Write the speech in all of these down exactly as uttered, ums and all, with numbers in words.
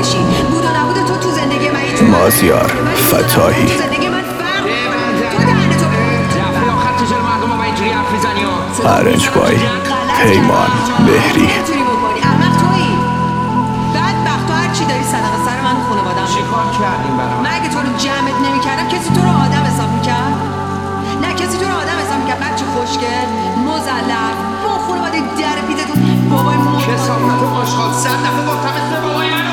بشی. بود و نبود تو تو زندگی من هیچ مازیار فتاحی. تو زندگی من فرق تو دهن تو ارنج بای پیمان مهری. احمق تویی بدبخت. تو هر چی داری صدقه سر من و خانواده‌ام. چیکار کردیم برام؟ من اگه تو رو جمعت نمی‌کردم کسی تو رو آدم حساب می‌کرد؟ نه کسی تو رو آدم حساب می‌کرد. بچه خوشگل مزلف با خانواده در پیتتون بابای مو کسافت و آشغال صد دفعه گفتم اسم بابای منو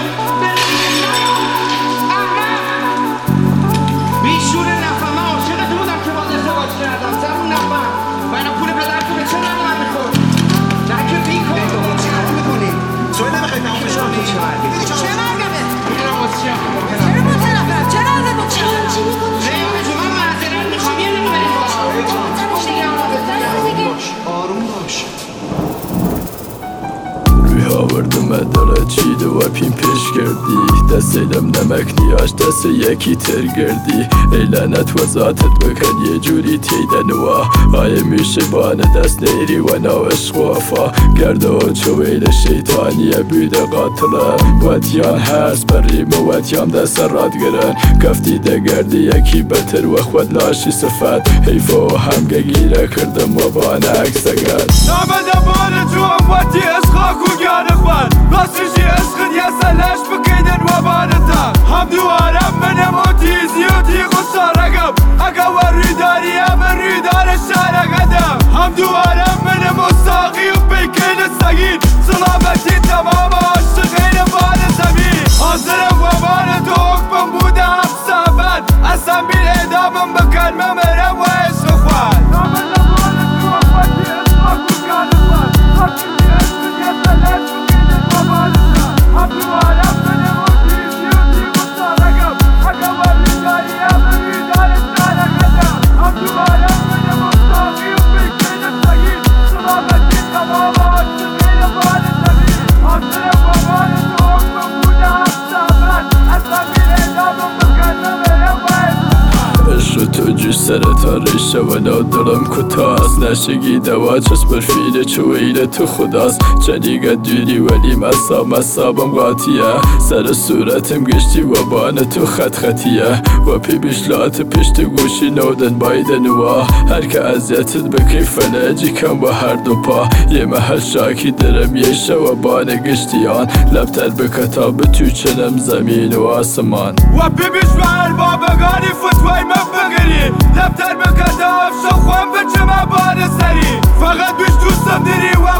بیشور نفهم. من عاشقتون بودم که باز ازدواج کردم. زبون نفهم و اینا پول پدرتو به چه نمه من میخورد؟ نه که بیکار چی کار میکنی؟ سوی نمیخوای تمام بشم تو چه مرگه؟ چه مرگمه؟ میرم واسه چی هم چرا متنفرم؟ چرا ازت متنفرم؟ چی میکنی؟ ریحانه جو من معذرت میخوام یه دقیقه بریم باش. آروم باش. آوردم داره چیده و پین پیش کردی دست ایلم نمک نیاش دست یکی تر گردی ای لعنت و ذاتت بکن یه جوری تیدن و آیه میشه بانه دست نیری و نو عشق و وفا گرده و چویل شیطانیه بیده قاتله واتیان هست بریم و واتیان دست راد گرن گفتی ده گردی یکی بتر و خود لاشی صفت حیف و همگه گیره کردم و بانه اکسگن نامده بانه جو هم واتی اشخاکو گرده خواد راستشی عشقت یه سلش بکیدن و بانتا هم دوارم منم و تیزی و تیغ و سارگم اگه و روی داری هم روی دار شهر قدم هم دوارم منم و ساقی و بیکین سگین سلامتی تمام عاشقین بان زمین حاضرم و بان تو حکمم بوده هم صحبت اصلا بیل اعدامم بکن ممرم و عشق خواد نامده بانه جو هم واتی اشخاکو گرده خواد راستشی عشقت یه سلش هم دوارم منم و تیزی و تیغ و سارگم اگه و روی داری هم روی دار شهر قدم هم دوارم منم و ساقی و بیکین سگین سلامتی تمام عاشقین بان زمین حاضرم و بان تو حکمم بوده هم صحبت اصلا بیل اعدامم بکن ممرم و عشق تو جوش سرتا ریشه و نادرم کتاست نشگی دوا چشم برفیل چویل تو خداست چنیگه دوری ولی مسا مسابم قاطیه سر صورتم گشتی و بان تو خط خطیه و پی بشلات پشت گوشی نودن بایدن و هر که ازیتت بکی فلجی کم و هر دو پا یه محل شاکی درم یشه و بان گشتیان لبتر به کتاب تو چنم زمین و آسمان و پی بشوار بابگانی فتوای من بگیری لبتر به کتاب شو خوام به چه من بان سری فقط بیش دوستم داری و